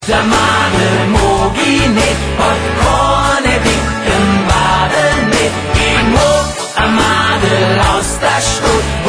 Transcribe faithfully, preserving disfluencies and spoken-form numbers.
Der Madel mag ich nicht, hat keine dicken Waden nicht. Ich mag a Madel aus der Stadt,